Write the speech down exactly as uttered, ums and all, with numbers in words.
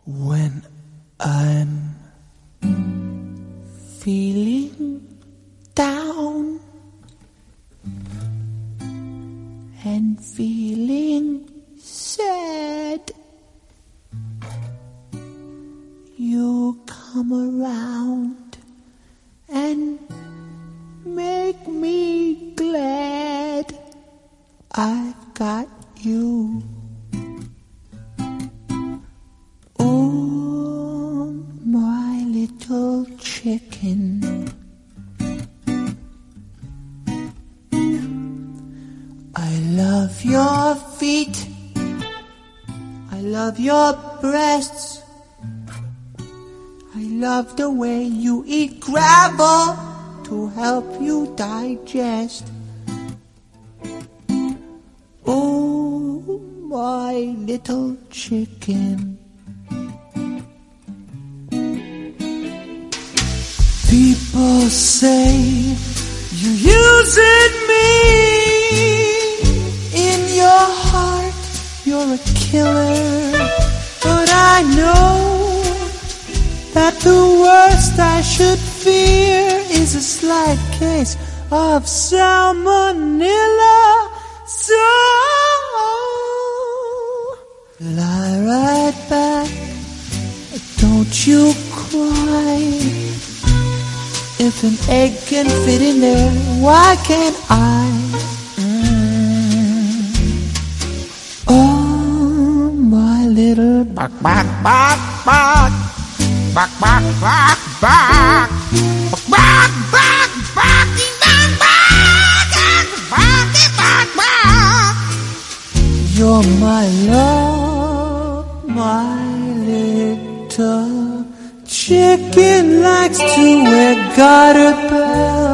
When I'm feeling down and feeling sad, you come around and make me glad. I've got you. Oh, my little chicken, I love your feet, I love your breasts, I love the way you eat gravel to help you digest. Oh, my little chicken. People say you're using me. In your heart, you're a killer. But I know that the worst I should fear is a slight case of salmonella. So lie right back, don't you cry. If an egg can fit in there, why can't I? Mm. Oh, my little bark, bark, bark, bark, bark, bark, bark, bark, bark, bark, bark, bark, bark, bark. You're my love, my little chicken likes to wear garter belts.